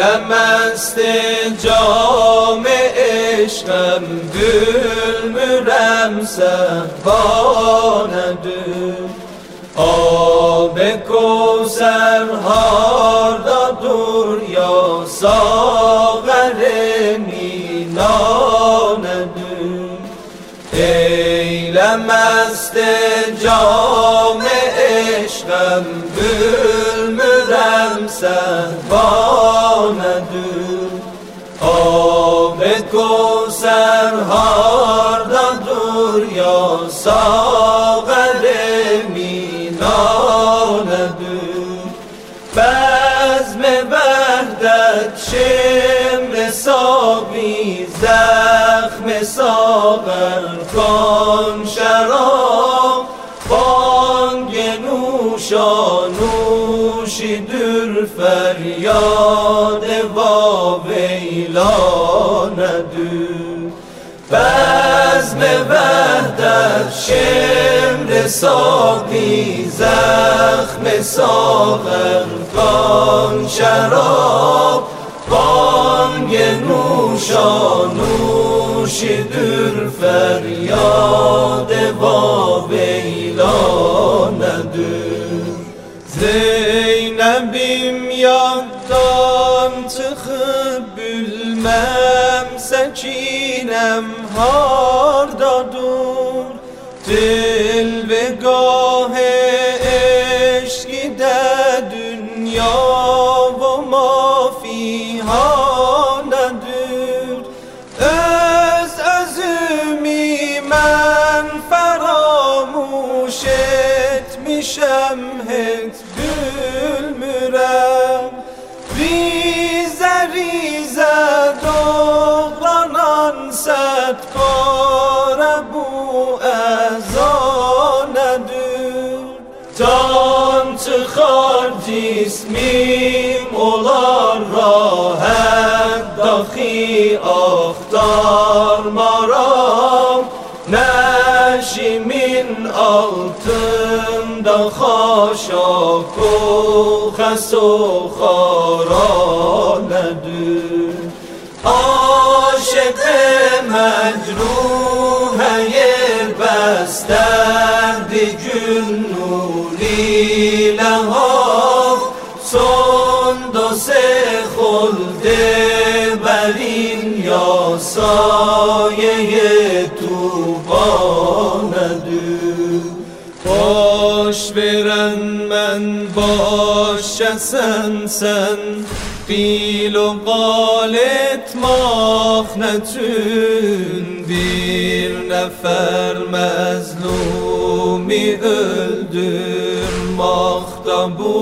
مست جام عشقم gülmürem sehvanedir. Ab Kevser hardadır ya sağer minanedir. Eyle mest cam eşqem gülmürem sehvanedir. Ab Kevser hardadır ya sağer minanedir. Bezm vehdet şemr sabi زخم ساغر کان شراب بانگ نوشانوشی در فریاد واویلاندر. بزم وحدت شمر ساقی زخم ساغر کان شراب بانگ نوشانوشی در فریاد واویلاندر. Zeynep'im yandan çıkıp bülmem, sekinem hardadır. Dil ve gahe eşkide dünya ve mafihanedir. Öz özümü men feramuş etmişem hiç gülmürem. Rize rize doğranan setpare bu ezanedir. Can çıkar cismim olar rahat dahi aktarmaram. Neşimin altında haşak o xes o xaranedir. Aşık mecruhe yer besterdi gün nuri lehaf. Son dose khulde berin yasayeye tubanedir. Baş veren men başesen sen قیل و قالت مخنتون. bir nefer mezlumi öldürmakta bu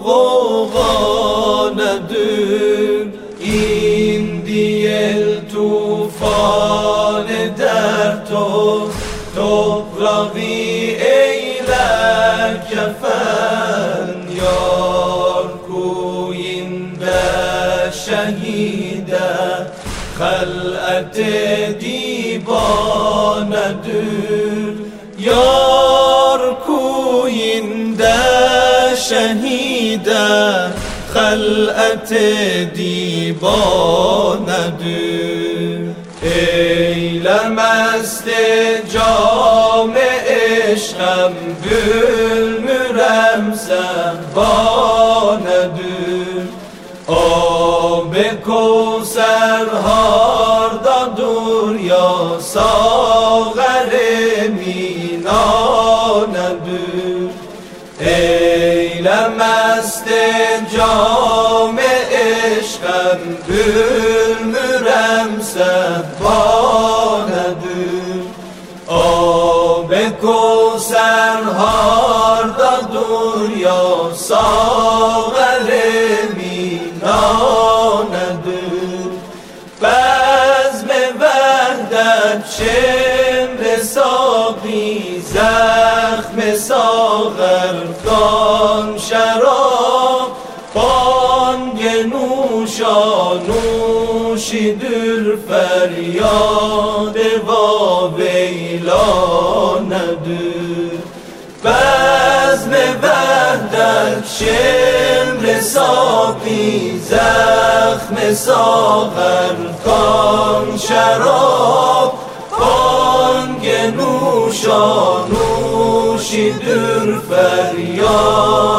gavganedir. İndi el tufan eder toprağı eyler kefen. Yar kuyinde şehide خلعت دیباندر. یار کوینده شهیده خلعت دیباندر. eyle mest cam eşqem gülmürem sehvanedir. Ab Kevser hardadır ya sağer minanedir. Eyle mest cam eşqem gülmürem sehvanedir. Ab Kevser hardadır ya sağer minanedir. Bezm vehdet şemr sabi زخم ساغر کان شراب بانگ نوشانوشی در فریاد واویلاندر. بزم وحدت شمر ساقی زخم ساغر کان شراب بانگ نوشانوشی در فریاد